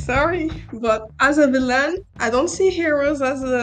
Sorry, but as a villain, I don't see heroes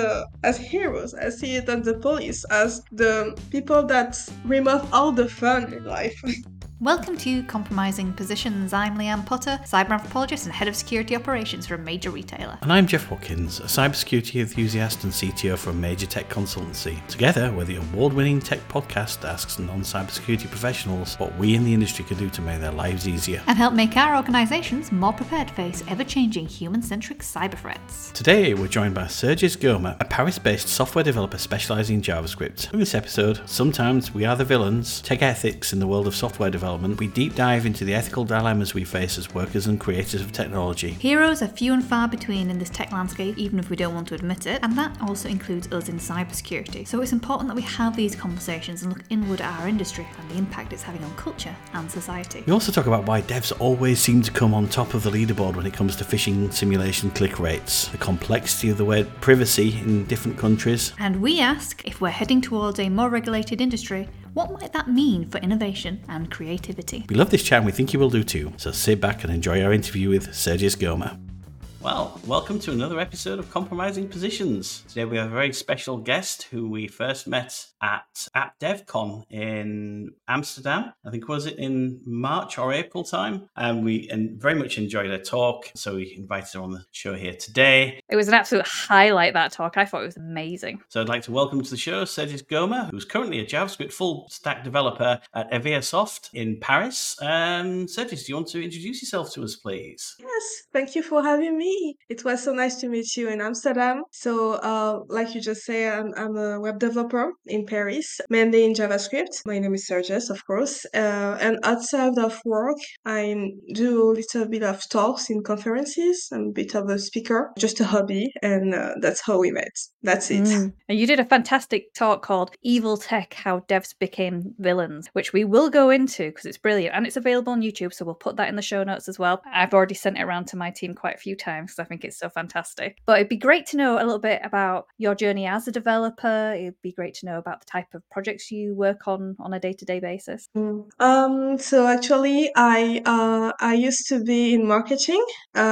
as heroes. I see it as the police, as the people that remove all the fun in life. Welcome to Compromising Positions. I'm Leanne Potter, cyber anthropologist and head of security operations for a major retailer. And I'm Jeff Watkins, a cybersecurity enthusiast and CTO for a major tech consultancy. Together, we're the award-winning tech podcast that asks non-cybersecurity professionals what we in the industry can do to make their lives easier. And help make our organisations more prepared to face ever-changing human-centric cyber threats. Today, we're joined by Sergis Goma, a Paris-based software developer specialising in JavaScript. In this episode, sometimes we are the villains, tech ethics in the world of software development. We deep dive into the ethical dilemmas we face as workers and creators of technology. Heroes are few and far between in this tech landscape, even if we don't want to admit it, and that also includes us in cybersecurity. So it's important that we have these conversations and look inward at our industry and the impact it's having on culture and society. We also talk about why devs always seem to come on top of the leaderboard when it comes to phishing simulation click rates, the complexity of the word privacy in different countries. And we ask, if we're heading towards a more regulated industry, what might that mean for innovation and creativity? We love this chat and we think you will do too, so sit back and enjoy our interview with Sergis Goma. Well, welcome to another episode of Compromising Positions. Today we have a very special guest who we first met at AppDevCon in Amsterdam. I think was it in March or April time? And we very much enjoyed her talk, so we invited her on the show here today. It was an absolute highlight, that talk. I thought it was amazing. So I'd like to welcome to the show Sergis Goma, who's currently a JavaScript full stack developer at Aviasoft in Paris. Sergis, do you want to introduce yourself to us, please? Yes, thank you for having me. It was so nice to meet you in Amsterdam. So, like you just said, I'm a web developer in Paris, mainly in JavaScript. My name is Sergis, of course. And outside of work, I do a little bit of talks in conferences. I'm a bit of a speaker, just a hobby, and that's how we met. That's it. And you did a fantastic talk called Evil Tech, How Devs Became Villains, which we will go into because it's brilliant. And it's available on YouTube, so we'll put that in the show notes as well. I've already sent it around to my team quite a few times because I think it's so fantastic. But it'd be great to know a little bit about your journey as a developer. It'd be great to know about the type of projects you work on a day-to-day basis. So actually, I used to be in marketing.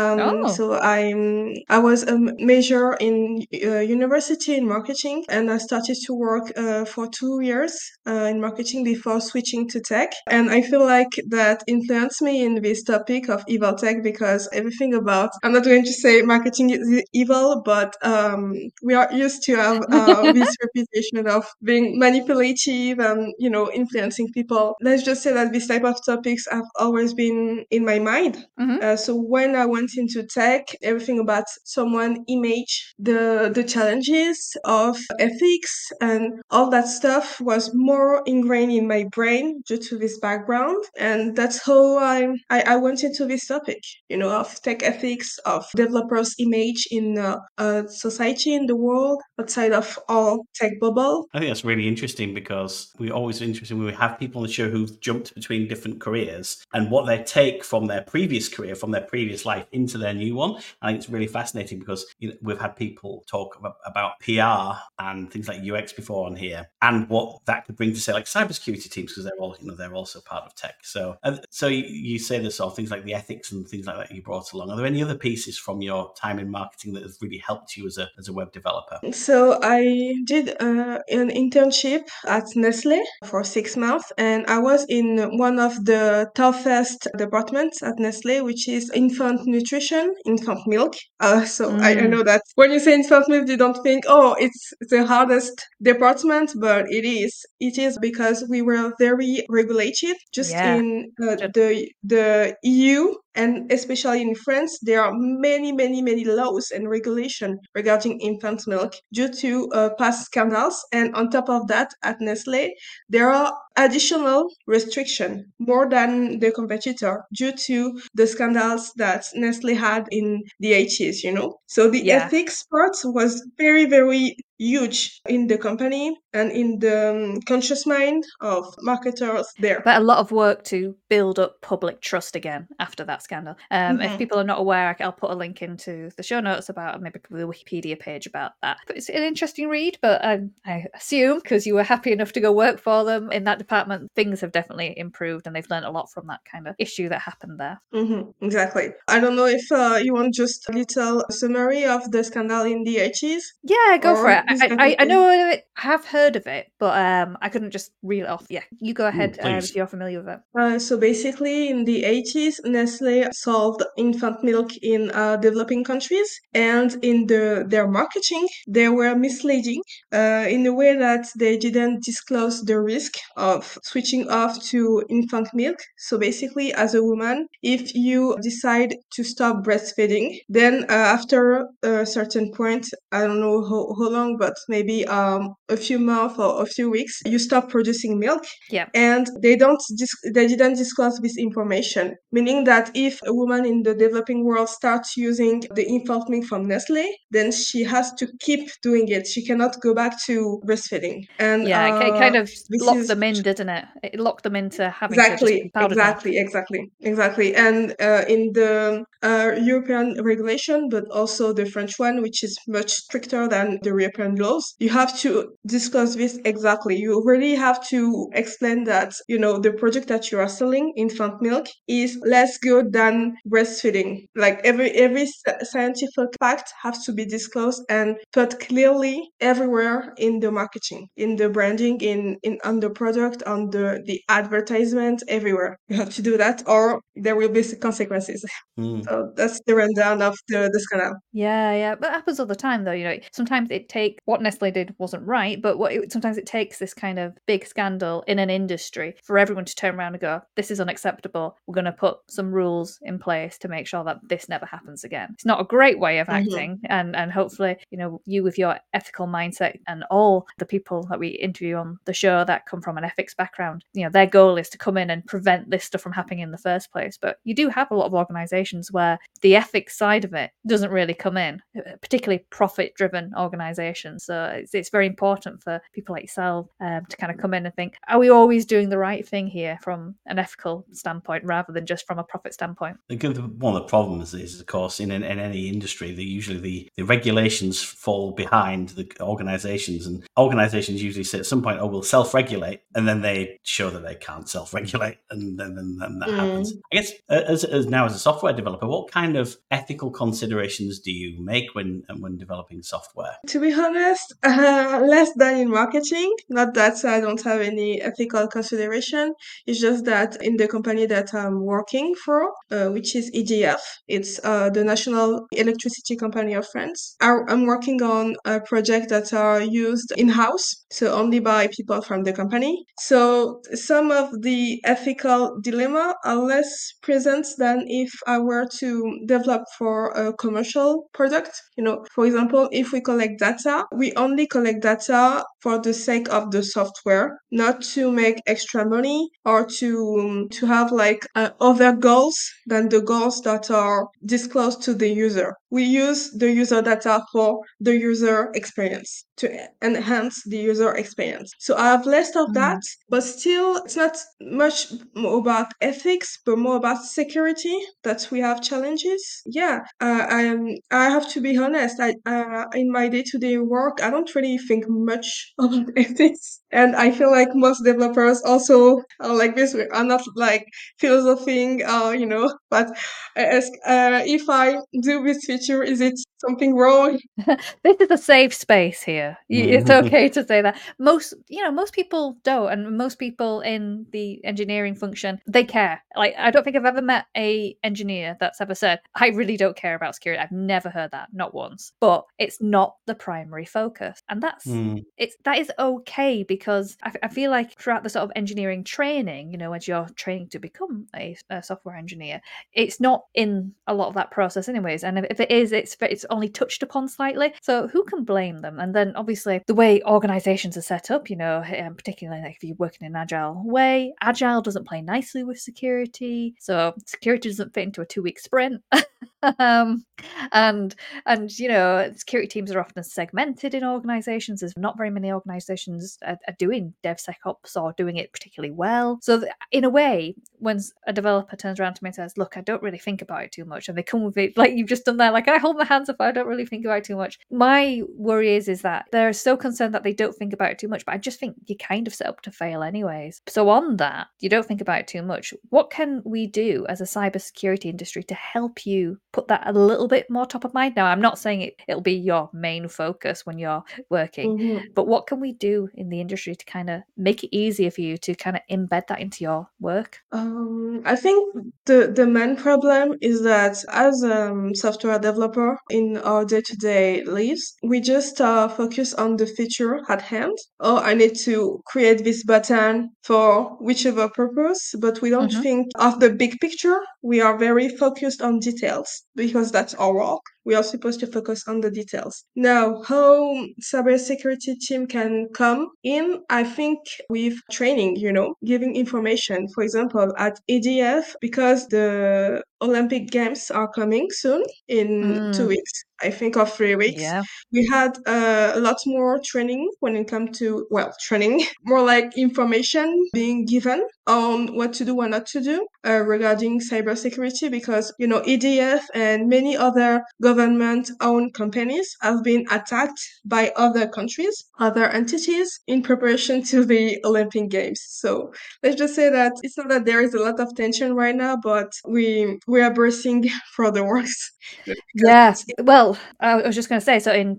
So I was a major in university in marketing, and I started to work for 2 years in marketing before switching to tech. And I feel like that influenced me in this topic of evil tech because everything about, I'm not going to say marketing is evil, but we are used to have this reputation of being manipulative and, influencing people. Let's just say that this type of topics have always been in my mind. So when I went into tech, everything about someone image, the challenges of ethics and all that stuff was more ingrained in my brain due to this background. And that's how I went into this topic, of tech ethics, of developers' image in society, in the world, outside of all tech bubble. I think that's really interesting because we're always interested when we have people on the show who've jumped between different careers and what they take from their previous career, from their previous life into their new one. I think it's really fascinating because we've had people talk about PR and things like UX before on here and what that could bring to, say, like cybersecurity teams, because they're also part of tech. So you say this sort of things like the ethics and things like that you brought along. Are there any other pieces from your time in marketing that have really helped you as a web developer? So I did an internship at Nestle for 6 months, and I was in one of the toughest departments at Nestle, which is infant nutrition, infant milk. I know that when you say infant milk, you don't think, oh, it's the hardest department, but it is. It is because we were very regulated. Just in the EU, and especially in France, there are many, many, many laws and regulations regarding infant milk due to past scandals. And on top of that, at Nestle, there are additional restrictions, more than the competitor, due to the scandals that Nestle had in the 80s, So the ethics part was very, very huge in the company and in the conscious mind of marketers there. But a lot of work to build up public trust again after that scandal. If people are not aware, I'll put a link into the show notes about maybe the Wikipedia page about that. But it's an interesting read, but I assume because you were happy enough to go work for them in that department, things have definitely improved and they've learned a lot from that kind of issue that happened there. Exactly. I don't know if you want just a little summary of the scandal in the 80s. Yeah, go for it. I know it, I have heard of it, but I couldn't just reel it off. Yeah, you go ahead if you're familiar with it. So basically, in the 80s, Nestle sold infant milk in developing countries, and in their marketing, they were misleading in a way that they didn't disclose the risk of switching off to infant milk. So basically, as a woman, if you decide to stop breastfeeding, then after a certain point, I don't know how long, but maybe a few months or a few weeks, you stop producing milk. Yeah. And they didn't disclose this information, meaning that if a woman in the developing world starts using the infant milk from Nestle, then she has to keep doing it. She cannot go back to breastfeeding. And yeah, it kind of locked them in, didn't it? It locked them into having to just powdered milk. Exactly. And in the European regulation, but also the French one, which is much stricter than the European laws, you have to disclose this exactly. You really have to explain that, the product that you are selling, infant milk, is less good than breastfeeding. Like every scientific fact has to be disclosed and put clearly everywhere in the marketing, in the branding, on the product, on the advertisement, everywhere. You have to do that, or there will be consequences. So that's the rundown of the scandal. Yeah, but it happens all the time, though. Sometimes it takes what Nestle did wasn't right, but sometimes it takes this kind of big scandal in an industry for everyone to turn around and go, "This is unacceptable. We're going to put some rules in place to make sure that this never happens again." It's not a great way of acting, and hopefully, you with your ethical mindset and all the people that we interview on the show that come from an ethics background, their goal is to come in and prevent this stuff from happening in the first place. But you do have a lot of organizations where the ethics side of it doesn't really come in, particularly profit-driven organizations. So it's very important for people like yourself to kind of come in and think, are we always doing the right thing here from an ethical standpoint rather than just from a profit standpoint? One of the problems is, of course, in any industry, usually the regulations fall behind the organizations, and organizations usually say at some point, we'll self-regulate, and then they show that they can't self-regulate, and then that happens. I guess as now as a software developer, what kind of ethical considerations do you make when developing software? To be honest, less than in marketing. Not that I don't have any ethical consideration. It's just that in the company that I'm working for, which is EDF, it's the National Electricity Company of France. I'm working on a project that are used in-house, so only by people from the company. So some of the ethical dilemma are less present than if I were to develop for a commercial product. For example, if we collect data, we only collect data for the sake of the software, not to make extra money or to have other goals than the goals that are disclosed to the user. We use the user data for the user experience, to enhance the user experience. So I have less of that, but still it's not much more about ethics, but more about security that we have challenges. Yeah, I have to be honest. In my day-to-day work, I don't really think much about ethics, and I feel like most developers also are like this. We are not like philosophizing, but if I do this feature, is it something wrong? This is a safe space here. It's okay to say that. Most people don't, and most people in the engineering function, they care. Like, I don't think I've ever met a engineer that's ever said, I really don't care about security. I've never heard that, not once. But it's not the primary focus. And that is okay, because I feel like throughout the sort of engineering training, as you're training to become a software engineer, it's not in a lot of that process anyways. And if it is, it's only touched upon slightly. So who can blame them? And then obviously the way organizations are set up, particularly like if you work in an agile way, agile doesn't play nicely with security. So security doesn't fit into a 2-week sprint. and you know, security teams are often segmented in organizations. There's not very many organizations are doing DevSecOps or doing it particularly well. So in a way, when a developer turns around to me and says, look, I don't really think about it too much, and they come with it like you've just done there, like, I hold my hands up, I don't really think about it too much. My worry is that they're so concerned that they don't think about it too much, but I just think you're kind of set up to fail anyways. So on that, you don't think about it too much. What can we do as a cybersecurity industry to help you put that a little bit more top of mind? Now, I'm not saying it'll be your main focus when you're working, but what can we do in the industry to kind of make it easier for you to kind of embed that into your work? I think the main problem is that as a software developer in our day-to-day lives, we just focus on the feature at hand. Oh, I need to create this button for whichever purpose, but we don't think of the big picture. We are very focused on details because that's our work. We are supposed to focus on the details. Now, how cybersecurity team can come in, I think with training, giving information. For example, at EDF, because the Olympic Games are coming soon in 2 weeks, I think, or 3 weeks. Yeah. We had a lot more training when it comes to, training, more like information being given on what to do and not to do regarding cybersecurity, because, EDF and many other government-owned companies have been attacked by other countries, other entities in preparation to the Olympic Games. So let's just say that it's not that there is a lot of tension right now, but we are bracing for the worst. Yeah. Well, I was just going to say, so in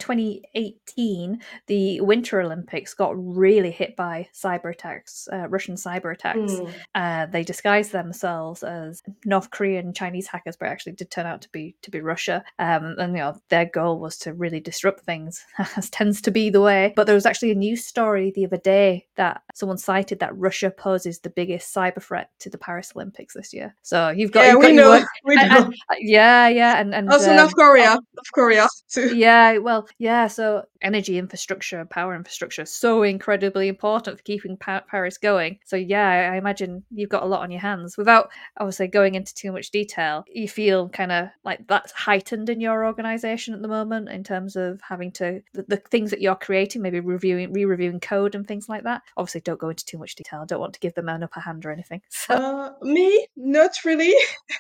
2018, the Winter Olympics got really hit by cyber attacks, Russian cyber attacks. They disguised themselves as North Korean Chinese hackers, but actually did turn out to be Russia. And their goal was to really disrupt things, as tends to be the way. But there was actually a news story the other day that someone cited that Russia poses the biggest cyber threat to the Paris Olympics this year. So you've got we your know, work. we know. And Also North Korea too. Yeah, well, yeah, so energy infrastructure, power infrastructure, so incredibly important for keeping Paris going. So yeah, I imagine you've got a lot on your hands. Without obviously going into too much detail, you feel kind of like that's heightened in your organization at the moment in terms of having to the things that you're creating, maybe re-reviewing code and things like that. Obviously, don't go into too much detail. I don't want to give them an upper hand or anything. So. Me, not really.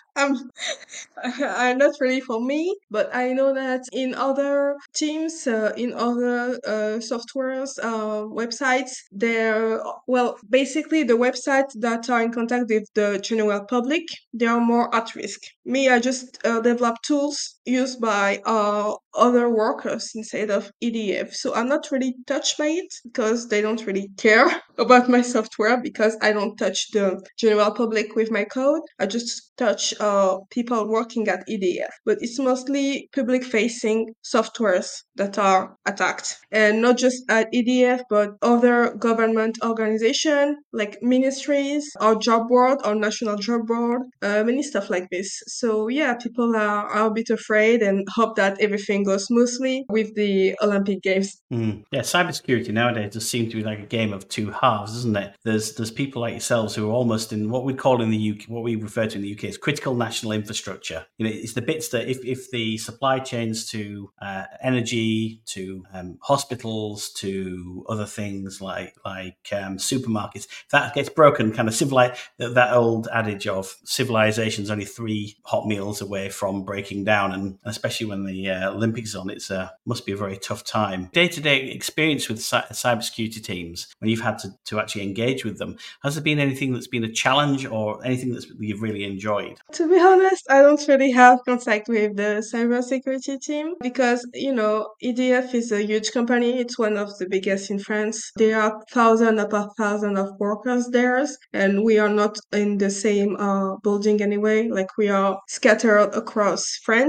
I'm not really for me, but I know that in other teams, in other softwares, websites, basically the websites that are in contact with the general public, they are more at risk. Me, I just develop tools used by other workers instead of EDF. So I'm not really touched by it because they don't really care about my software, because I don't touch the general public with my code. I just touch people working at EDF. But it's mostly public-facing softwares that are attacked. And not just at EDF, but other government organizations like ministries or job board or national job board, many stuff like this. So yeah, people are a bit afraid and hope that everything goes smoothly with the Olympic Games. Yeah, cybersecurity nowadays does seem to be like a game of two halves, doesn't it? There's people like yourselves who are almost in what we'd call in the UK, what we refer to in the UK as critical national infrastructure. It's the bits that if the supply chains to energy, to hospitals, to other things like supermarkets, if that gets broken, kind of that old adage of civilization's only 3 hot meals away from breaking down, and especially when the Olympics is on, it's must be a very tough time. Day-to-day experience with cybersecurity teams, when you've had to actually engage with them, has there been anything that's been a challenge or anything that you've really enjoyed? To be honest, I don't really have contact with the cybersecurity team because, EDF is a huge company. It's one of the biggest in France. There are thousands upon thousands of workers there, and we are not in the same building anyway. Like, we are scattered across France.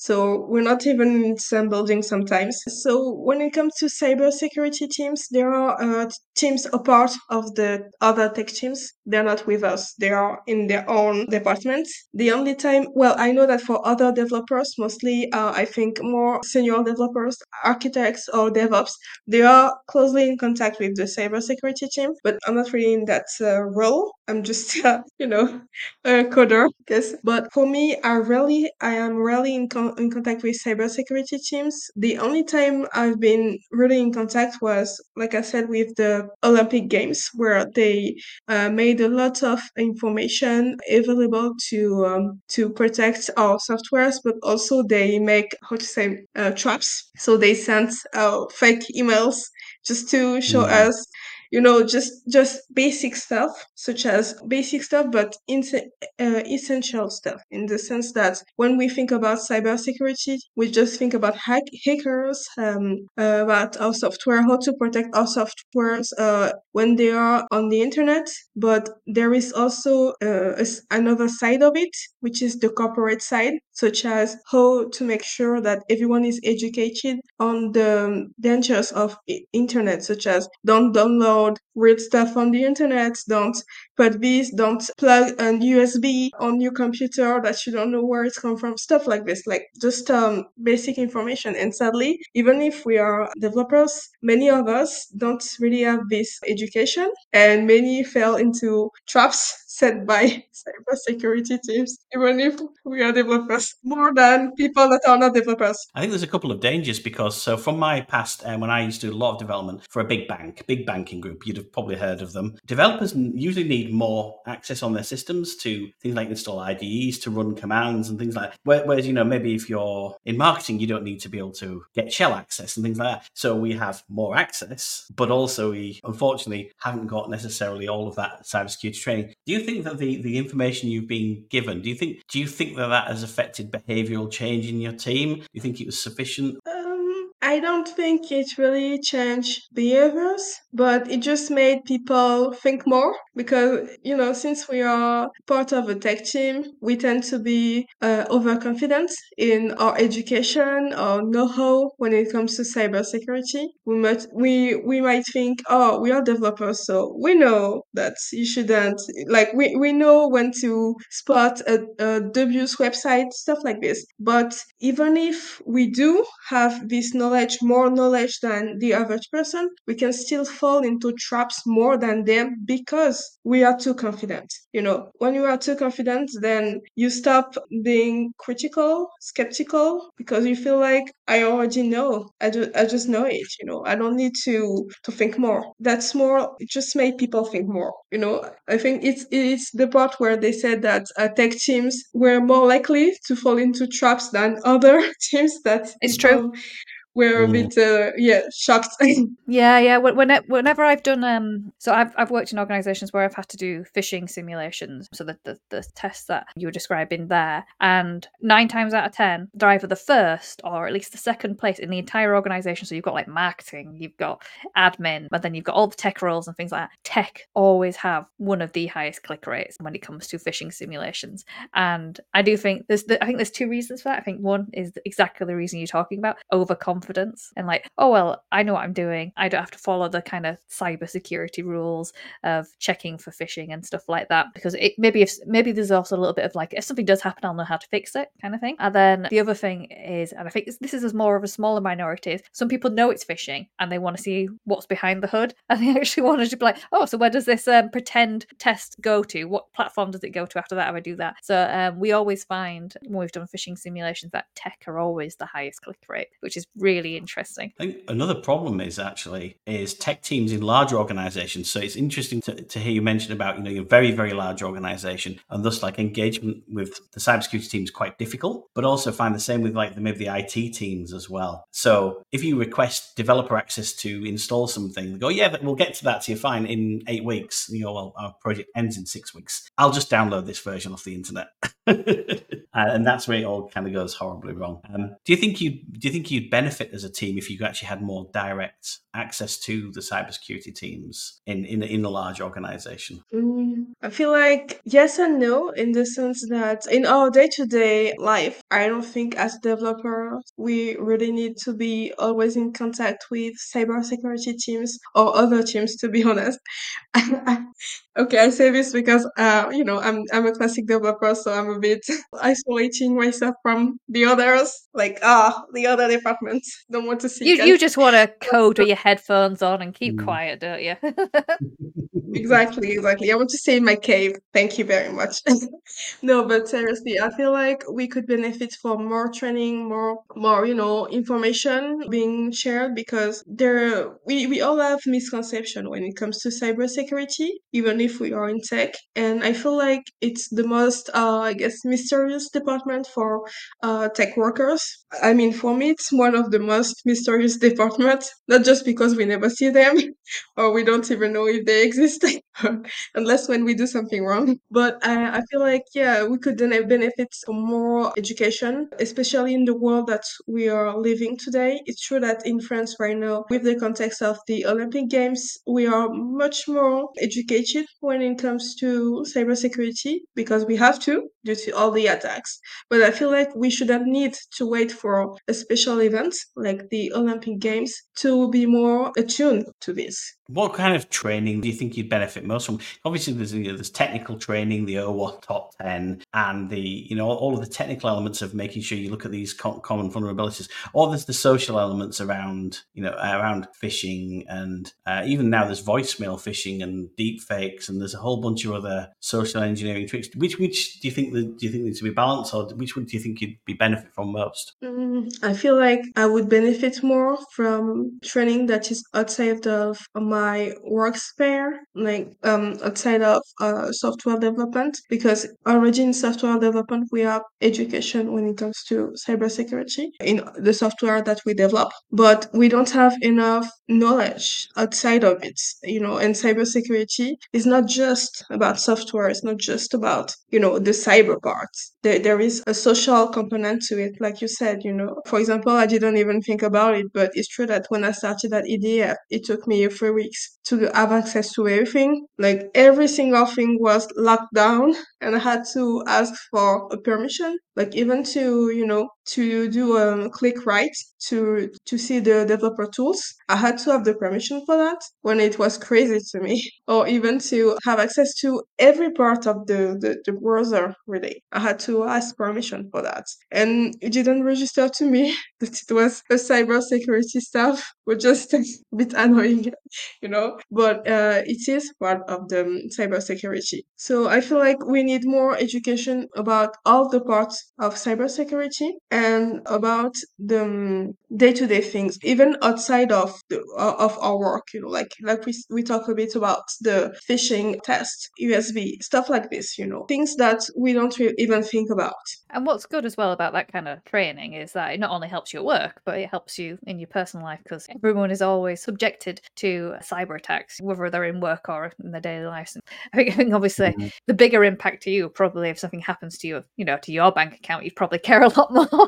So we're not even in the same building sometimes. So when it comes to cybersecurity teams, there are teams apart of the other tech teams. They're not with us. They are in their own departments. The only time, well, I know that for other developers, mostly I think more senior developers, architects or DevOps, they are closely in contact with the cybersecurity team, but I'm not really in that role. I'm just, a coder, I guess. But for me, I am rarely in contact with cybersecurity teams. The only time I've been really in contact was, like I said, with the Olympic Games, where they made a lot of information available to protect our softwares, but also they make traps. So they sent fake emails just to show us, just basic stuff, but essential stuff, in the sense that when we think about cybersecurity, we just think about hackers, about our software, how to protect our softwares when they are on the internet. But there is also another side of it, which is the corporate side, such as how to make sure that everyone is educated on the dangers of internet, such as don't download weird stuff on the internet, don't plug an USB on your computer that you don't know where it's come from, stuff like this, like just basic information. And sadly, even if we are developers, many of us don't really have this education, and many fell into traps set by cybersecurity teams, even if we are developers, more than people that are not developers. I think there's a couple of dangers because, so from my past, when I used to do a lot of development for a big banking group, you'd have probably heard of them. Developers usually need more access on their systems to things like install IDEs, to run commands and things like that. Whereas, maybe if you're in marketing, you don't need to be able to get shell access and things like that. So we have more access, but also we unfortunately haven't got necessarily all of that cybersecurity training. Do you think that the information you've been given, do you think that has affected behavioral change in your team? Do you think it was sufficient? I don't think it really changed behaviors, but it just made people think more, because, since we are part of a tech team, we tend to be overconfident in our education or know-how when it comes to cybersecurity. We might think, oh, we are developers, so we know that you shouldn't, like, we know when to spot a dubious website, stuff like this. But even if we do have this more knowledge than the average person, we can still fall into traps more than them because we are too confident. When you are too confident, then you stop being critical, skeptical, because you feel like, I already know. I just know it. I don't need to think more. That's more. It just made people think more. I think it's the part where they said that tech teams were more likely to fall into traps than other teams, that It's true. We're a bit shocked. Yeah. Whenever I've done so I've worked in organizations where I've had to do phishing simulations, so the tests that you were describing there, and 9 times out of 10 they're either the first or at least the second place in the entire organization. So you've got like marketing, you've got admin, but then you've got all the tech roles and things like that. Tech always have one of the highest click rates when it comes to phishing simulations, and I do think there's 2 reasons for that. I think one is exactly the reason you're talking about, overconfidence, and like, oh well, I know what I'm doing. I don't have to follow the kind of cybersecurity rules of checking for phishing and stuff like that, because maybe there's also a little bit of like, if something does happen, I'll know how to fix it kind of thing. And then the other thing is, and I think this is more of a smaller minority, is some people know it's phishing and they want to see what's behind the hood, and they actually want to be like, oh, so where does this pretend test go to? What platform does it go to after that if I do that? So we always find when we've done phishing simulations that tech are always the highest click rate, which is really interesting. I think another problem is tech teams in larger organizations. So it's interesting to hear you mention about, your very, very large organization, and thus like engagement with the cybersecurity team is quite difficult, but also find the same with like maybe the IT teams as well. So if you request developer access to install something, they go, yeah, we'll get to that, so you're fine in 8 weeks. Well, our project ends in 6 weeks. I'll just download this version off the internet. And that's where it all kind of goes horribly wrong. Do you think you'd benefit as a team if you actually had more direct access to the cybersecurity teams in a large organization? I feel like yes and no, in the sense that in our day-to-day life, I don't think as developers we really need to be always in contact with cybersecurity teams or other teams, to be honest. Okay, I say this because I'm a classic developer, so I'm a bit isolating myself from the others. Like the other departments don't want to see You guys. just want to code with your headphones on and keep quiet, don't you? Exactly. I want to stay in my cave. Thank you very much. No, but seriously, I feel like we could benefit from more training, more, information being shared because we all have misconception when it comes to cybersecurity, even if we are in tech. And I feel like it's the most, I guess, mysterious department for tech workers. I mean, for me, it's one of the most mysterious departments, not just because we never see them, or we don't even know if they exist unless when we do something wrong. But I feel like, yeah, we could then benefit from more education, especially in the world that we are living today. It's true that in France right now, with the context of the Olympic Games, we are much more educated when it comes to cybersecurity because we have to due to all the attacks. But I feel like we shouldn't need to wait for a special event like the Olympic Games to be more attuned to this. What kind of training do you think you'd benefit most from? Obviously, there's technical training, the OWASP Top 10, and all of the technical elements of making sure you look at these common vulnerabilities. Or there's the social elements around phishing, and even now there's voicemail phishing and deep fakes, and there's a whole bunch of other social engineering tricks. Which do you think needs to be balanced, or which one do you think you'd be benefit from most? I feel like I would benefit more from training that is outside of my work sphere, like outside of software development, because already in software development we have education when it comes to cybersecurity in the software that we develop, but we don't have enough knowledge outside of it, and cybersecurity is not just about software, it's not just about, the cyber parts. There is a social component to it, like you said, For example, I didn't even think about it, but it's true that when I started at EDF, it took me 3 weeks to have access to everything. Like every single thing was locked down and I had to ask for a permission, like even to do a click right to see the developer tools. I had to have the permission for that when it was crazy to me. Or even to have access to every part of the browser, really. I had to ask permission for that. And it didn't register to me that it was a cybersecurity stuff, which just a bit annoying, But it is part of the cybersecurity. So I feel like we need more education about all the parts of cybersecurity and about the day-to-day things, even outside of our work. Like we talk a bit about the phishing test, USB stuff like this. Things that we don't even think about. And what's good as well about that kind of training is that it not only helps you at work, but it helps you in your personal life because everyone is always subjected to cyber attacks, whether they're in work or in their daily lives. And I think obviously the bigger impact to you, probably if something happens to you, to your bank account, you'd probably care a lot more.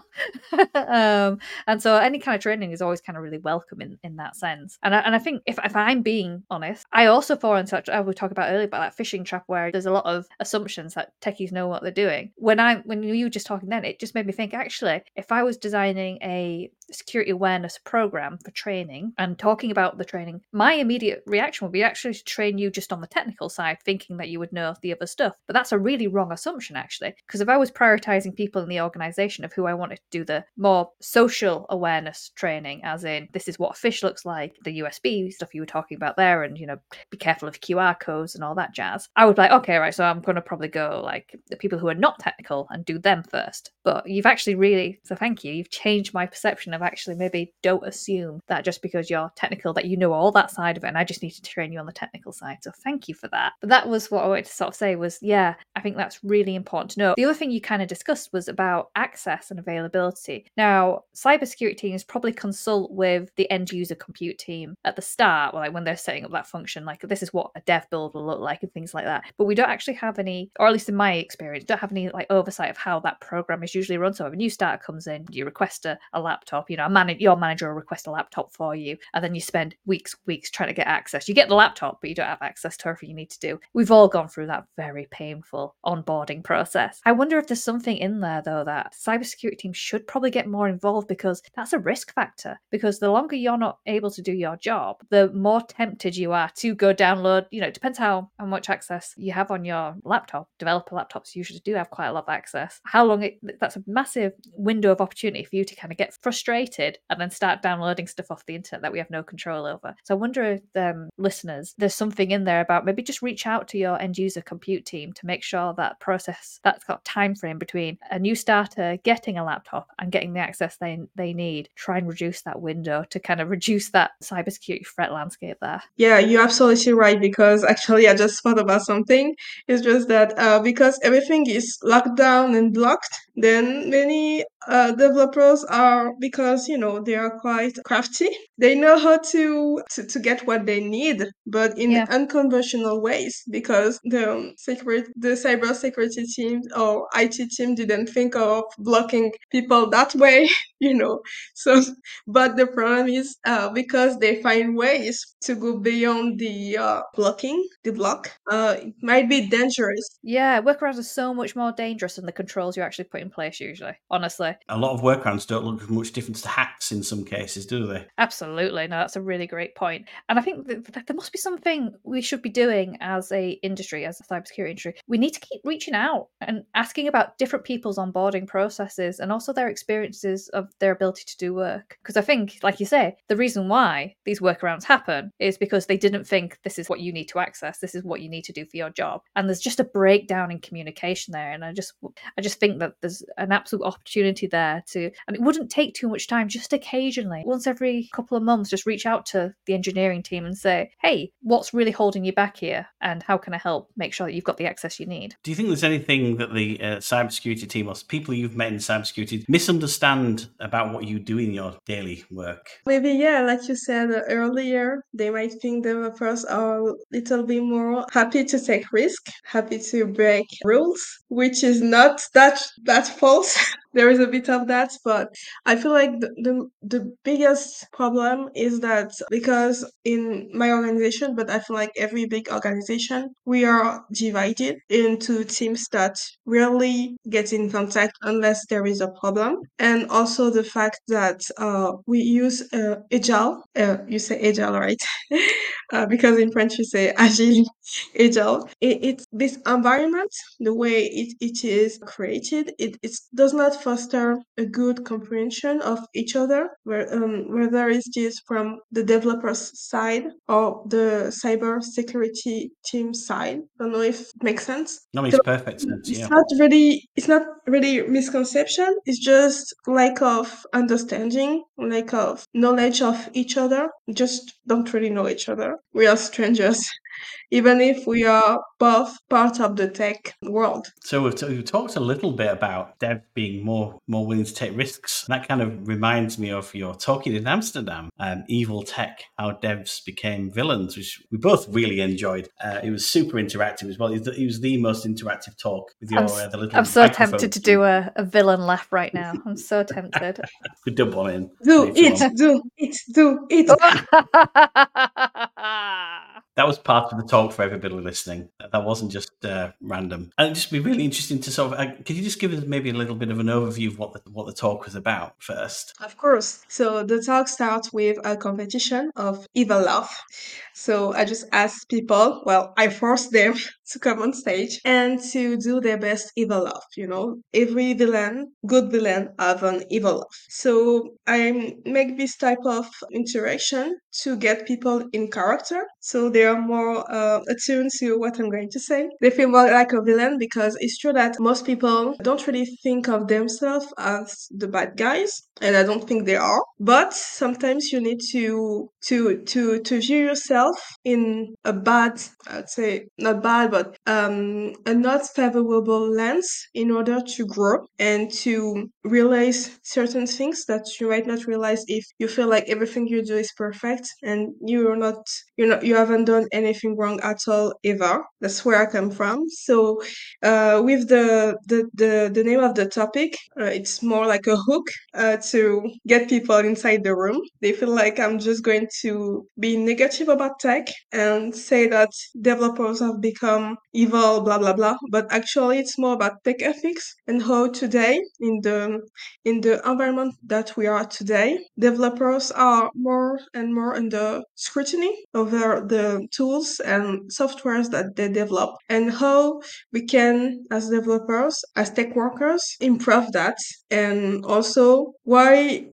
And so any kind of training is always kind of really welcome in that sense. And I think if I'm being honest, I also fall into such, I would talk about earlier about that phishing trap where there's a lot of assumptions that techies know what they're doing. When you were just talking then, it just made me think, actually, if I was designing a security awareness program for training and talking about the training, my immediate reaction would be actually to train you just on the technical side, thinking that you would know the other stuff. But that's a really wrong assumption, actually, because if I was prioritizing people in the organization of who I wanted to do the more social awareness training, as in this is what a fish looks like, the USB stuff you were talking about there, and be careful of QR codes and all that jazz, I would be like, okay, right, so I'm going to probably go like the people who are not technical and do them first. But you've actually so thank you, you've changed my perception of actually maybe don't assume that just because you're technical that you know all that side of it, and I just need to train you on the technical side. So thank you for that. But that was what I wanted to sort of say was, yeah, I think that's really important to know. The other thing you kind of discussed was about access and availability. Now, cybersecurity teams probably consult with the end user compute team at the start, like when they're setting up that function, like this is what a dev build will look like and things like that. But we don't actually have any, or at least in my experience, don't have any like oversight of how that program is usually run. So if a new starter comes in, you request a laptop, your manager will request a laptop for you, and then you spend weeks trying to get access. You get the laptop, but you don't have access to everything you need to do. We've all gone through that very painful onboarding process. I wonder if there's something in there though that cybersecurity teams should probably get more involved, because that's a risk factor. Because the longer you're not able to do your job, the more tempted you are to go download, it depends how much access you have on your laptop. Developer laptops usually do have quite a lot of access. That's a massive window of opportunity for you to kind of get frustrated and then start downloading stuff off the internet that we have no control over. So I wonder if listeners, there's something in there about maybe just reach out to your end user compute team to make sure that process, that's got time frame between a new starter getting a laptop and getting the access they need. Try and reduce that window to kind of reduce that cybersecurity threat landscape there. Yeah, you're absolutely right, because actually I just thought about something. It's just that because everything is locked down and blocked, then many developers are, because they are quite crafty. They know how to get what they need, but in unconventional ways, because the cyber security team or IT team didn't think of blocking people that way, So, but the problem is because they find ways to go beyond the block, it might be dangerous. Yeah, workarounds are so much more dangerous than the controls you actually put in place usually, honestly. A lot of workarounds don't look much different to hacks in some cases, do they? Absolutely. No, that's a really great point. And I think that there must be something we should be doing as a industry, as a cybersecurity industry. We need to keep reaching out and asking about different people's onboarding processes and also their experiences of their ability to do work. Because I think, like you say, the reason why these workarounds happen is because they didn't think this is what you need to access, this is what you need to do for your job. And there's just a breakdown in communication there. And I just think that there's an absolute opportunity there and it wouldn't take too much time, just occasionally, once every couple of months, just reach out to the engineering team and say, hey, what's really holding you back here? And how can I help make sure that you've got the access you need? Do you think there's anything that the cybersecurity team or people you've met in cybersecurity misunderstand about what you do in your daily work? Maybe, yeah, like you said earlier, they might think developers are a little bit more happy to take risk, happy to break rules, which is not that's false. There is a bit of that, but I feel like the biggest problem is that because in my organization, but I feel like every big organization, we are divided into teams that rarely get in contact unless there is a problem. And also the fact that we use agile. You say agile, right? Because in French you say agile. Agile. It's this environment, the way it is created, it does not foster a good comprehension of each other, whether it is from the developer's side or the cyber security team side. I don't know if it makes sense. That makes perfect sense, yeah. It's not really misconception. It's just lack of understanding, lack of knowledge of each other. We just don't really know each other. We are strangers, even if we are both part of the tech world. So we've talked a little bit about dev being more willing to take risks. And that kind of reminds me of your talk in Amsterdam, Evil Tech, how devs became villains, which we both really enjoyed. It was super interactive as well. It was the most interactive talk with your the little. I'm so tempted to do a villain laugh right now. I'm so tempted. Could dump one in. Do it. That was part of the talk for everybody listening. That wasn't just random. And it'd just be really interesting to sort of, could you just give us maybe a little bit of an overview of what the talk was about first? Of course. So the talk starts with a competition of evil laugh. So I just asked people, well, I forced them to come on stage and to do their best evil laugh. Every good villain have an evil laugh. So I make this type of interaction to get people in character, so they are more attuned to what I'm going to say. They feel more like a villain, because it's true that most people don't really think of themselves as the bad guys, and I don't think they are. But sometimes you need to view yourself in a bad, I'd say not bad, but a not favorable lens, in order to grow and to realize certain things that you might not realize if you feel like everything you do is perfect and you haven't done anything wrong at all ever. That's where I come from. So with the name of the topic, it's more like a hook to get people inside the room. They feel like I'm just going to be negative about tech and say that developers have become evil, blah blah blah. But actually, it's more about tech ethics and how today, in the environment that we are today, developers are more and more under scrutiny over the tools and softwares that they develop, and how we can, as developers, as tech workers, improve that. And also why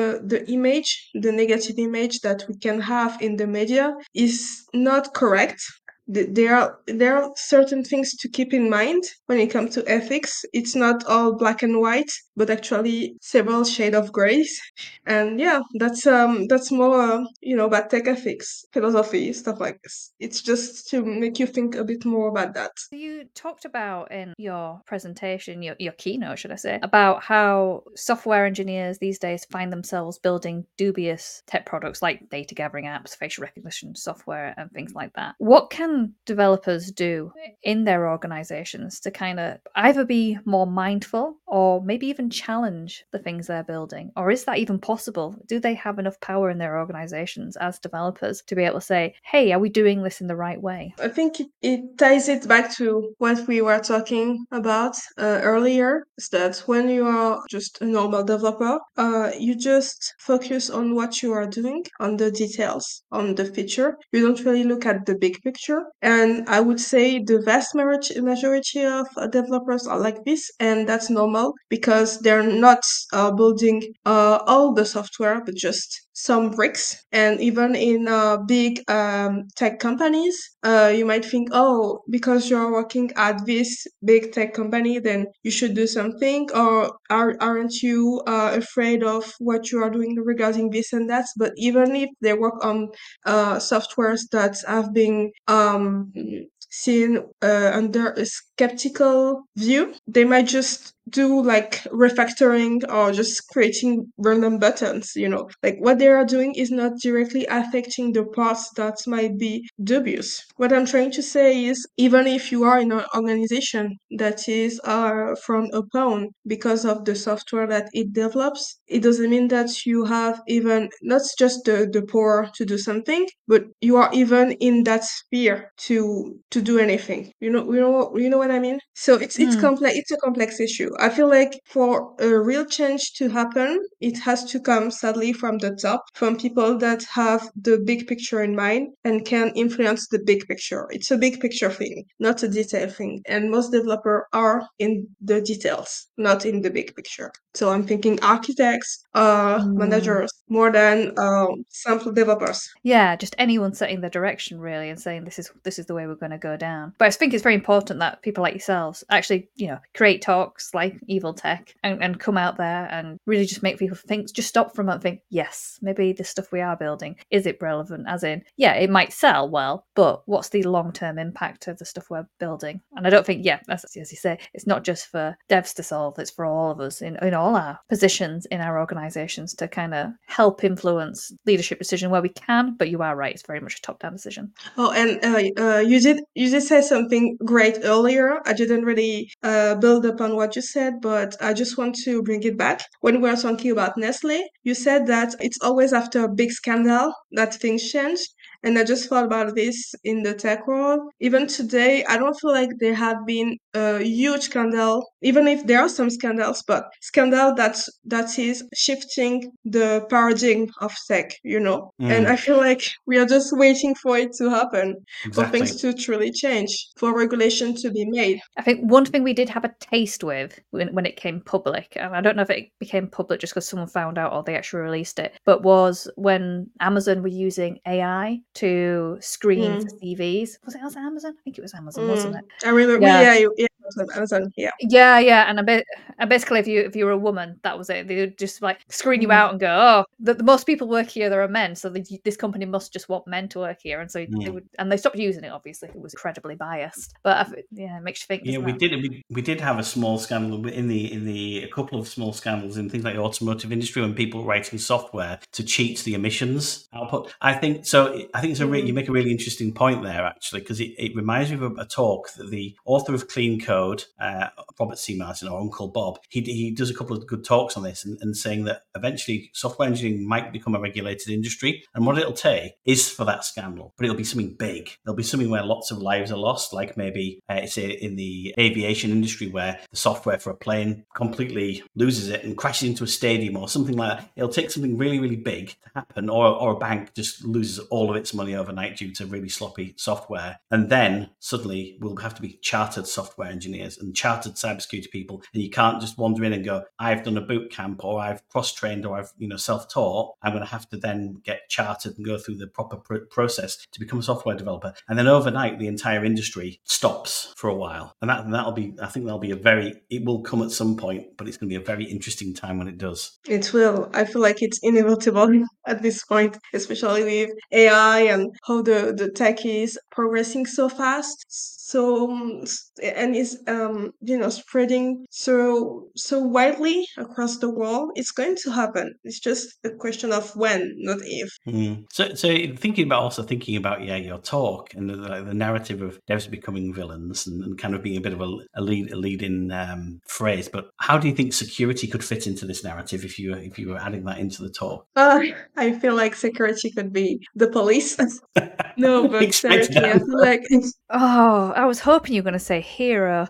the negative image that we can have in the media is not correct. There are certain things to keep in mind when it comes to ethics. It's not all black and white, but actually several shades of grays. And yeah, that's more about tech ethics, philosophy, stuff like this. It's just to make you think a bit more about that. You talked about in your presentation, your keynote, should I say, about how software engineers these days find themselves building dubious tech products like data gathering apps, facial recognition software, and things like that. What can developers do in their organizations to kind of either be more mindful or maybe even challenge the things they're building? Or is that even possible? Do they have enough power in their organizations as developers to be able to say, hey, are we doing this in the right way? I think it ties it back to what we were talking about earlier, is that when you are just a normal developer, you just focus on what you are doing, on the details, on the feature. You don't really look at the big picture. And I would say the vast majority of developers are like this, and that's normal because they're not building all the software, but just some bricks. And even in big tech companies, you might think, oh, because you're working at this big tech company, then you should do something, or aren't you afraid of what you are doing regarding this and that? But even if they work on softwares that have been seen under a skeptical view, they might just do like refactoring or just creating random buttons. Like what they are doing is not directly affecting the parts that might be dubious. What I'm trying to say is, even if you are in an organization that is frowned upon because of the software that it develops, it doesn't mean that you have even not just the power to do something, but you are even in that sphere to do anything. You know what I mean? So it's complex. It's a complex issue. I feel like for a real change to happen, it has to come sadly from the top, from people that have the big picture in mind and can influence the big picture. It's a big picture thing, not a detail thing. And most developers are in the details, not in the big picture. So I'm thinking architects, managers, more than sample developers. Yeah, just anyone setting the direction really and saying this is the way we're going to go down. But I think it's very important that people like yourselves actually, create talks like Evil Tech and come out there and really just make people think, just stop for a moment and think, yes, maybe the stuff we are building, is it relevant? As in, yeah, it might sell well, but what's the long-term impact of the stuff we're building? And I don't think, as you say, it's not just for devs to solve, it's for all of us in all our positions in our organizations to kind of help influence leadership decision where we can. But you are right, it's very much a top-down decision. Oh, and you did say something great earlier. I didn't really build upon what you said, but I just want to bring it back. When we were talking about Nestle, you said that it's always after a big scandal that things change. And I just thought about this in the tech world. Even today, I don't feel like there have been a huge scandal, even if there are some scandals, but scandal that is shifting the paradigm of tech, you know? And I feel like we are just waiting for it to happen, for things to truly change, for regulation to be made. I think one thing we did have a taste with when it came public, and I don't know if it became public just because someone found out or they actually released it, but was when Amazon were using AI to screen for CVs. Was it Amazon? I think it was Amazon, wasn't it? I really, Yeah. yeah, Amazon, yeah. Yeah, and basically, if you were a woman, that was it. They would just like screen you out and go, "Oh, the most people work here, there are men, so this company must just want men to work here." And so they stopped using it. Obviously, it was incredibly biased. But yeah, it makes you think. Yeah, we did have a small scandal in a couple of small scandals in things like the automotive industry when people were writing software to cheat the emissions output. I think it's you make a really interesting point there actually, because it reminds me of a talk that the author of Clean Code, Robert C. Martin, or Uncle Bob, he does a couple of good talks on this and saying that eventually software engineering might become a regulated industry, and what it'll take is for that scandal, but it'll be something big. There'll be something where lots of lives are lost, like maybe say in the aviation industry where the software for a plane completely loses it and crashes into a stadium or something like that. It'll take something really, really big to happen, or a bank just loses all of its money overnight due to really sloppy software. And then suddenly we'll have to be chartered software engineers and chartered cybersecurity people. And you can't just wander in and go, I've done a boot camp, or I've cross-trained, or I've self-taught. I'm going to have to then get chartered and go through the proper process to become a software developer. And then overnight, the entire industry stops for a while. And it will come at some point, but it's going to be a very interesting time when it does. It will. I feel like it's inevitable at this point, especially with AI and how the tech is progressing so fast. So, and is spreading so widely across the world. It's going to happen. It's just a question of when, not if. So thinking about your talk and the narrative of devs becoming villains and kind of being a bit of a lead-in phrase, but how do you think security could fit into this narrative if you were adding that into the talk? I feel like security could be the police. No, but seriously, I feel like oh, I was hoping you were going to say hero.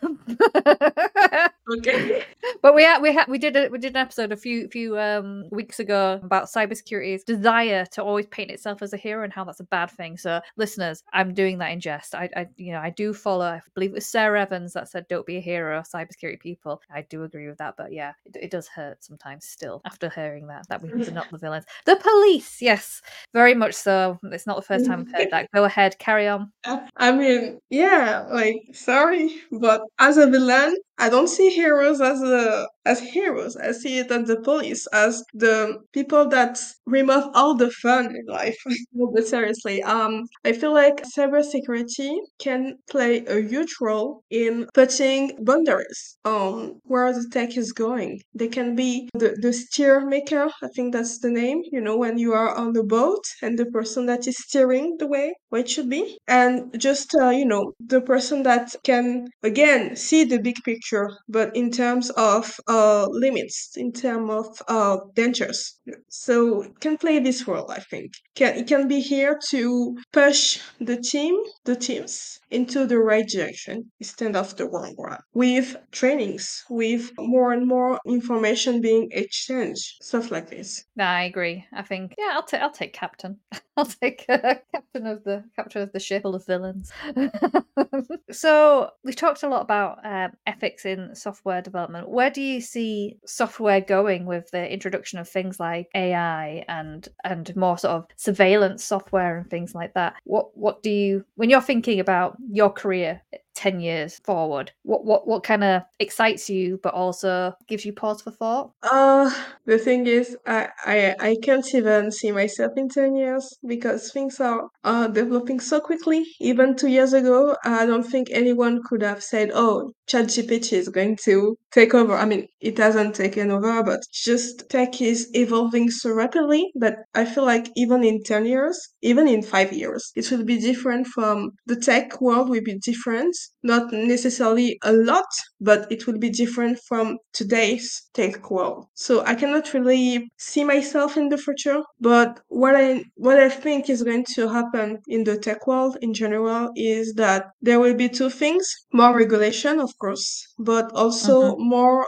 okay. But we did an episode a few weeks ago about cybersecurity's desire to always paint itself as a hero and how that's a bad thing. So listeners, I'm doing that in jest. I do follow. I believe it was Sarah Evans that said, "Don't be a hero, cybersecurity people." I do agree with that, but yeah, it does hurt sometimes still after hearing that we're not the villains. The police, yes, very much so. It's not the first time I've heard that. Go ahead, carry on. I mean, yeah, like sorry, but as a villain, I don't see heroes as heroes. I see it as the police, as the people that remove all the fun in life. No, but seriously, I feel like cybersecurity can play a huge role in putting boundaries on where the tech is going. They can be the steer maker. I think that's the name. You know, when you are on the boat and the person that is steering the way where it should be, and just the person that can again see the big picture, but in terms of limits, in terms of dangers. So it can play this role, I think. It can be here to push the teams into the right direction instead of the wrong one, with trainings, with more and more information being exchanged, stuff like this. No, I agree. I think I'll take captain. I'll take captain of the ship full of villains. So we've talked a lot about ethics in software development. Where do you see software going with the introduction of things like AI and more sort of surveillance software and things like that? What do you, when you're thinking about your career 10 years forward, what kind of excites you but also gives you pause for thought? The thing is, I can't even see myself in 10 years because things are developing so quickly. Even 2 years ago, I don't think anyone could have said, oh, ChatGPT is going to take over. I mean, it hasn't taken over, but just tech is evolving so rapidly that I feel like even in 10 years, even in 5 years, it will be different from the tech world will be different. Not necessarily a lot, but it will be different from today's tech world. So I cannot really see myself in the future, but what I think is going to happen in the tech world in general is that there will be two things: more regulation, of course, but also more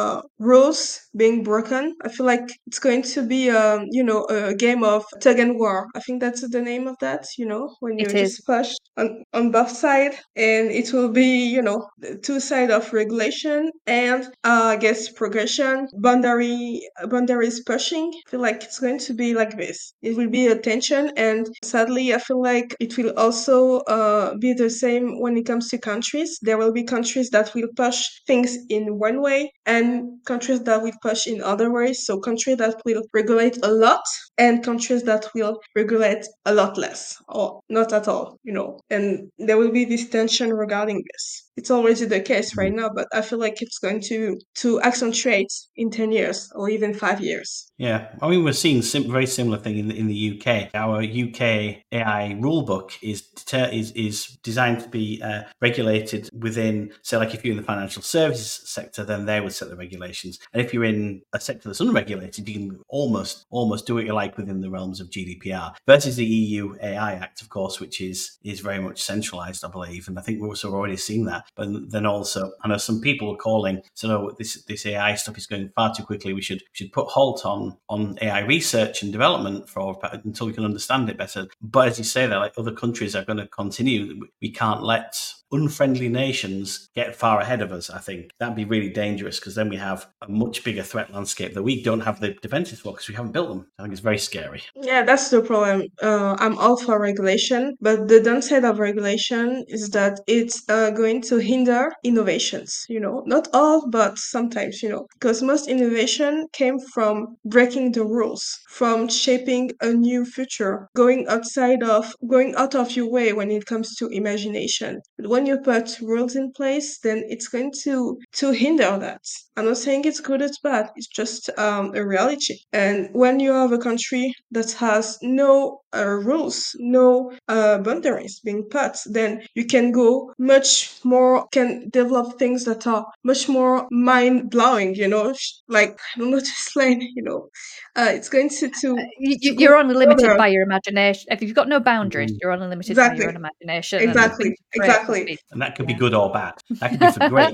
rules being broken. I feel like it's going to be a game of tug and war. I think that's the name of that, when you It is. just push on both sides, and it will be, the two sides of regulation and I guess progression, boundaries pushing. I feel like it's going to be like this. It will be a tension, and sadly I feel like it will also be the same when it comes to countries. There will be countries that will push things in one way and countries that will push in other ways. So countries that will regulate a lot and countries that will regulate a lot less or not at all, and there will be this tension regarding this. It's already the case right now, but I feel like it's going to accentuate in 10 years or even 5 years. Yeah, I mean, we're seeing very similar thing in the UK. Our UK AI rulebook is designed to be regulated within, say, like if you're in the financial services sector, then they would set the regulations, and if you're in a sector that's unregulated, you can almost do what you like within the realms of GDPR. Versus the EU AI Act, of course, which is very much centralised, I believe, and I think we're also already seeing that. But then also, I know some people are calling, so no, this AI stuff is going far too quickly. We should put halt on AI research and development until we can understand it better. But as you say, that like other countries are going to continue. We can't let unfriendly nations get far ahead of us. I think that'd be really dangerous, because then we have a much bigger threat landscape that we don't have the defenses for because we haven't built them. I think it's very scary. Yeah, that's the problem. I'm all for regulation, but the downside of regulation is that it's going to hinder innovations, not all, but sometimes, because most innovation came from breaking the rules, from shaping a new future, going out of your way when it comes to imagination. But when you put rules in place, then it's going to hinder that. I'm not saying it's good or bad. It's just a reality. And when you have a country that has no rules, no boundaries being put, then you can go much more, can develop things that are much more mind blowing. Like I don't know to explain. It's going to go You're only limited further. by your imagination. If you've got no boundaries, you're only limited by your Exactly, own imagination, and the things exactly, you create must exactly. be. And that could be Yeah. good or bad. That could be for great.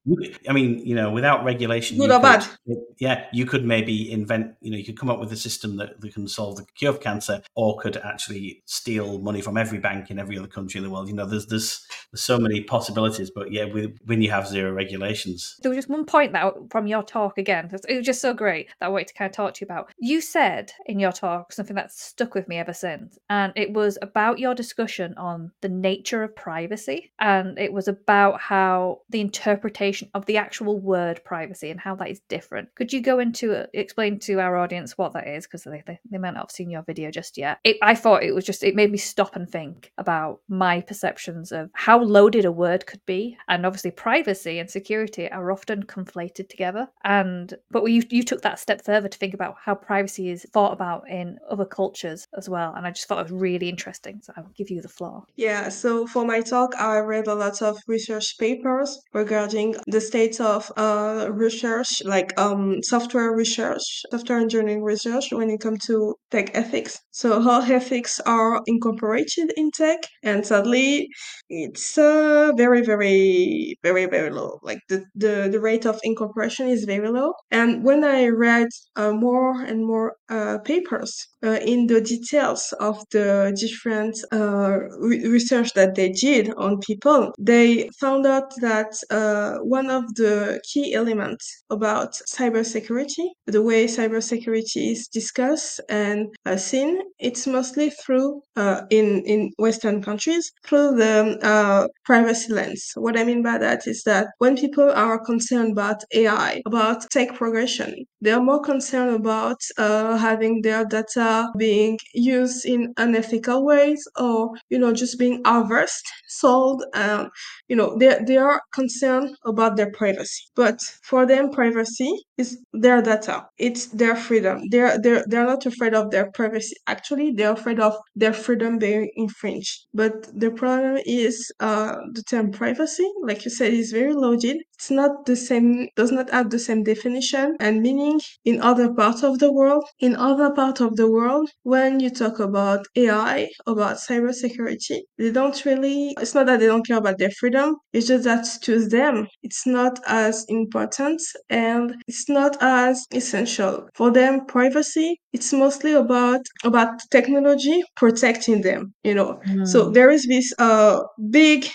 I mean, without regulation, Good or bad. you could maybe invent, you could come up with a system that can solve the cure of cancer, or could actually steal money from every bank in every other country in the world. There's so many possibilities, but yeah, when you have zero regulations. There was just one point that from your talk again, it was just so great that I wanted to kind of talk to you about. You said in your talk something that's stuck with me ever since, and it was about your discussion on the nature of privacy, and it was about how the interpretation of the actual word privacy and how that is different. Could you go into explain to our audience what that is, because they might not have seen your video just yet. I thought it made me stop and think about my perceptions of how loaded a word could be, and obviously privacy and security are often conflated together. But you took that step further to think about how privacy is thought about in other cultures as well, and I just thought it was really interesting. So I'll give you the floor. Yeah, so for my talk, I read a lot of research papers regarding the state of research, like software research, software engineering research when it comes to tech ethics. So how ethics are incorporated in tech, and sadly, it's very, very, very, very low. Like the rate of incorporation is very low. And when I read more and more papers in the details of the different research that they did on people, they found out that one of the key elements about cybersecurity, the way cybersecurity is discussed and seen, it's mostly through in Western countries through the privacy lens. What I mean by that is that when people are concerned about AI, about tech progression, They are more concerned about having their data being used in unethical ways, or just being harvested, sold. They are concerned about their privacy. But for them, privacy is their data. It's their freedom. They're not afraid of their privacy. Actually, they're afraid of their freedom being infringed. But the problem is the term privacy, like you said, is very loaded. It's not the same, does not have the same definition and meaning in other parts of the world. In other parts of the world, when you talk about AI, about cybersecurity, they don't really, it's not that they don't care about their freedom, it's just that to them, it's not as important and it's not as essential. For them, privacy, it's mostly about technology protecting them, So there is this big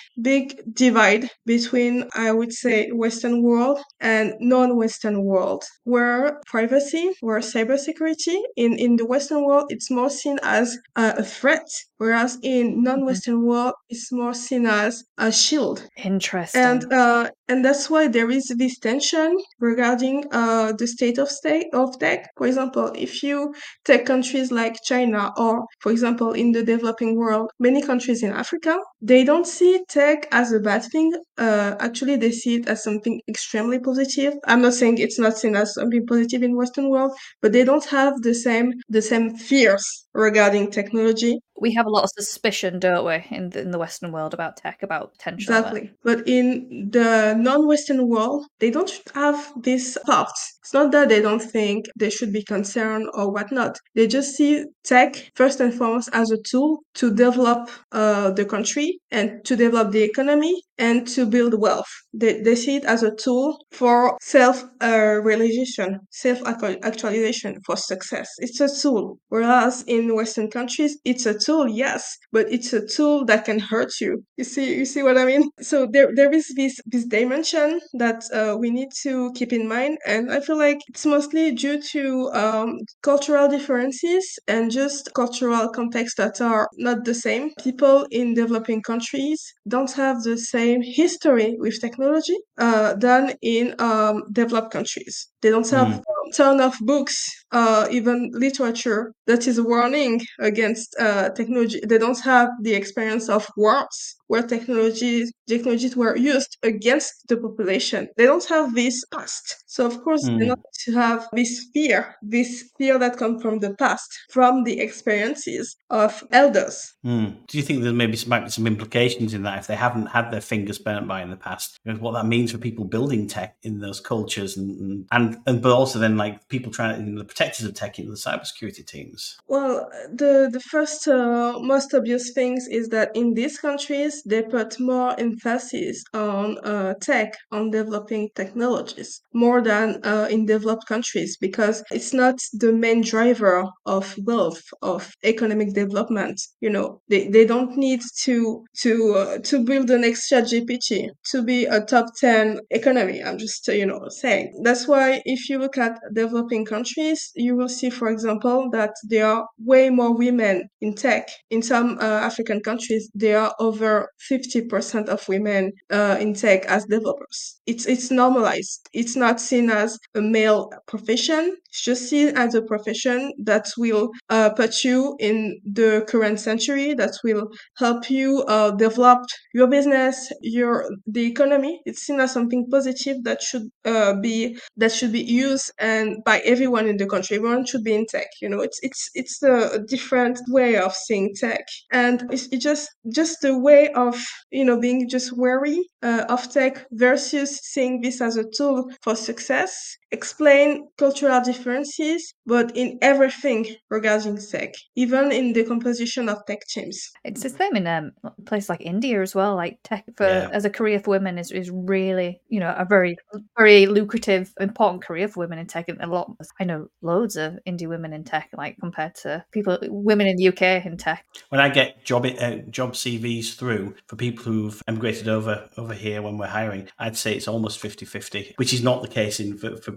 divide between, I would say, Western world and non-Western world, where privacy, where cybersecurity in the Western world, it's more seen as a threat, whereas in non-Western world, it's more seen as a shield. Interesting. And that's why there is this tension regarding the state of tech. For example, if you take countries like China, or for example in the developing world, many countries in Africa, they don't see tech as a bad thing. Actually, they see it as something extremely positive. I'm not saying it's not seen as something positive in Western world, but they don't have the same fears regarding technology. We have a lot of suspicion, don't we, in the Western world about tech, about potential of it. Exactly. But in the non-Western world, they don't have these thoughts. It's not that they don't think they should be concerned or whatnot. They just see tech, first and foremost, as a tool to develop the country and to develop the economy and to build wealth. They see it as a tool for self-realization, self-actualization, for success. It's a tool. Whereas in Western countries, it's a tool, yes, but it's a tool that can hurt you. You see what I mean? So there is this dimension that we need to keep in mind, and I feel like it's mostly due to cultural differences and just cultural contexts that are not the same. People in developing countries don't have the same history with technology than in developed countries. They don't have a ton of books, even literature that is warning against technology. They don't have the experience of wars where technologies were used against the population. They don't have this past. So of course they're not to have this fear that comes from the past, from the experiences of elders. Do you think there might be some implications in that if they haven't had their fingers burnt by in the past? What that means for people building tech in those cultures, and but also then like people trying the protectors of tech in the cybersecurity teams. Well, the first most obvious things is that in these countries they put more emphasis on tech, on developing technologies, more than in developed countries, because it's not the main driver of wealth, of economic development. They don't need to build the next ChatGPT to be a top 10 economy. I'm just saying. That's why if you look at developing countries, you will see, for example, that there are way more women in tech. In some African countries, there are over 50% of women in tech as developers. It's normalized. It's not seen as a male profession. It's just seen as a profession that will put you in the current century, that will help you develop your business, the economy. It's seen as something positive that should be used and by everyone in the country. Everyone should be in tech. It's a different way of seeing tech, and it's just a way of being just wary of tech versus seeing this as a tool for success. Explain cultural differences, but in everything regarding tech, even in the composition of tech teams. It's the same in places like India as well. Like tech as a career for women is really, a very, very lucrative, important career for women in tech. And I know loads of Indian women in tech, like compared to women in the UK in tech. When I get job CVs through for people who've emigrated over here when we're hiring, I'd say it's almost 50-50, which is not the case for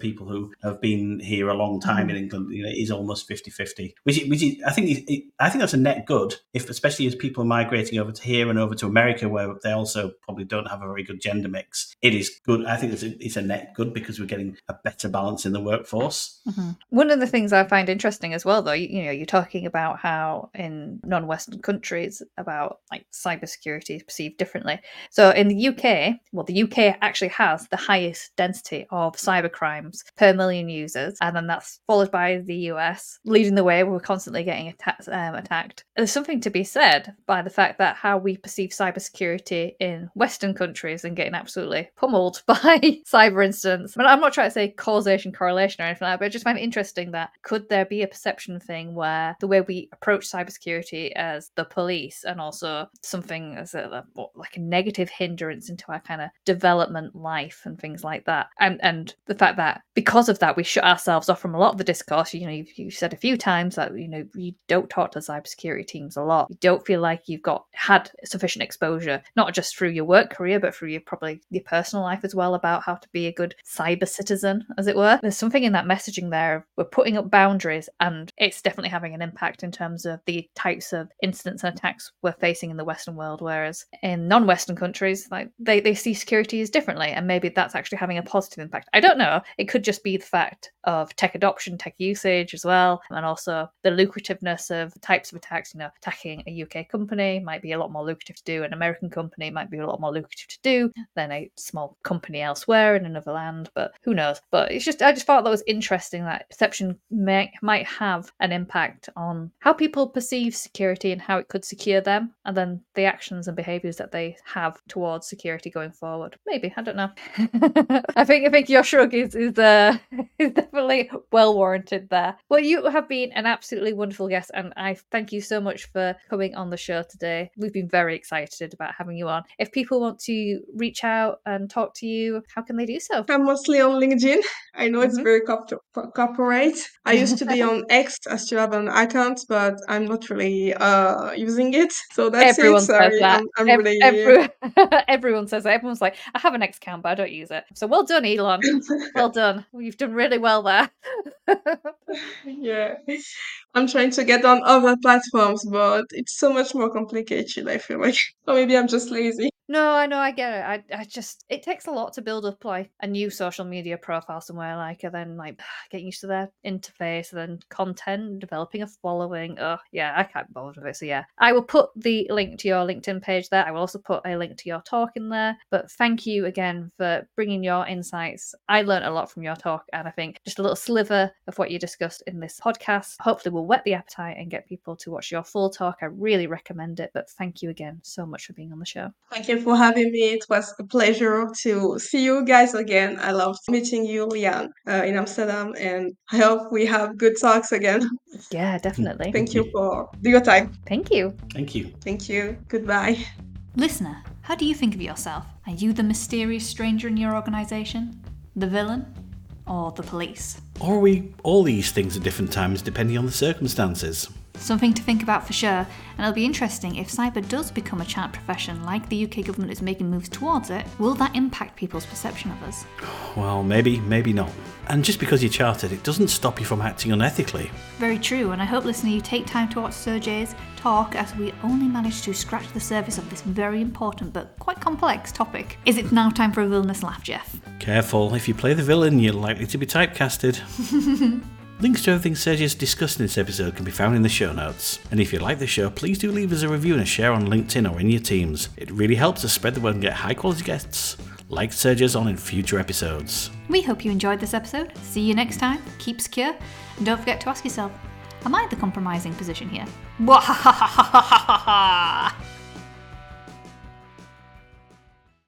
people who have been here a long time in England, it is almost 50-50, which is, I think that's a net good, especially as people are migrating over to here and over to America, where they also probably don't have a very good gender mix. It is good. I think it's a net good because we're getting a better balance in the workforce. One of the things I find interesting as well, though, you're talking about how in non-Western countries about like cybersecurity is perceived differently. So in the UK, the UK actually has the highest density of cybercrimes per million users, and then that's followed by the US, leading the way. We're constantly getting attacked. There's something to be said by the fact that how we perceive cybersecurity in Western countries and getting absolutely pummeled by cyber incidents. I'm not trying to say causation, correlation, or anything like that, but I just find it interesting that could there be a perception thing where the way we approach cybersecurity as the police and also something as like a negative hindrance into our kind of development life and things like that, and the fact that because of that we shut ourselves off from a lot of the discourse. You've said a few times that you don't talk to cybersecurity teams a lot. You don't feel like you've had sufficient exposure, not just through your work career but through your personal life as well, about how to be a good cyber citizen, as it were. There's something in that messaging there. We're putting up boundaries, and it's definitely having an impact in terms of the types of incidents and attacks we're facing in the Western world, whereas in non-Western countries, like they see security as differently, and maybe that's actually having a positive impact. I don't know. It could just be the fact of tech adoption, tech usage as well, and also the lucrativeness of types of attacks. Attacking a UK company might be a lot more lucrative to do. An American company might be a lot more lucrative to do than a small company elsewhere in another land, but who knows? But I just thought that was interesting, that perception might have an impact on how people perceive security and how it could secure them, and then the actions and behaviours that they have towards security going forward. Maybe, I don't know. I think your shrug is definitely well warranted there. Well, you have been an absolutely wonderful guest, and I thank you so much for coming on the show today. We've been very excited about having you on. If people want to reach out and talk to you, how can they do so? I'm mostly on LinkedIn. I know it's very corporate. I used to be on X. I still have an account, but I'm not really using it. So that's Everyone it. Sorry, says that. I'm really... Everyone says that. Everyone's like, I have an X account, but I don't use it. So well done, Elon. Well done. You've done really well there. Yeah. I'm trying to get on other platforms, but it's so much more complicated, I feel like. Or maybe I'm just lazy. No, I know, I get it. I just, it takes a lot to build up like a new social media profile somewhere, like, and then like getting used to their interface and then content, developing a following. Oh yeah, I can't bother with it. So yeah, I will put the link to your LinkedIn page there. I will also put a link to your talk in there. But thank you again for bringing your insights. I learned a lot from your talk, and I think just a little sliver of what you discussed in this podcast hopefully will whet the appetite and get people to watch your full talk. I really recommend it. But thank you again so much for being on the show. Thank you for having me. It was a pleasure to see you guys again. I loved meeting you, Lian, in Amsterdam, and I hope we have good talks again. Yeah, definitely. Thank you for your time. Thank you. Thank you. Thank you. Goodbye. Listener, how do you think of yourself? Are you the mysterious stranger in your organisation? The villain? Or the police? Or are we all these things at different times depending on the circumstances? Something to think about for sure, and it'll be interesting if cyber does become a chartered profession like the UK government is making moves towards it. Will that impact people's perception of us? Well, maybe not. And just because you're chartered, it doesn't stop you from acting unethically. Very true, and I hope, listener, you take time to watch Sergey's talk, as we only managed to scratch the surface of this very important but quite complex topic. Is it now time for a villainous laugh, Jeff? Careful, if you play the villain, you're likely to be typecasted. Links to everything Sergey has discussed in this episode can be found in the show notes. And if you like the show, please do leave us a review and a share on LinkedIn or in your teams. It really helps us spread the word and get high quality guests like Sergey's on in future episodes. We hope you enjoyed this episode. See you next time. Keep secure. And don't forget to ask yourself, am I the compromising position here? Wahahahahaha!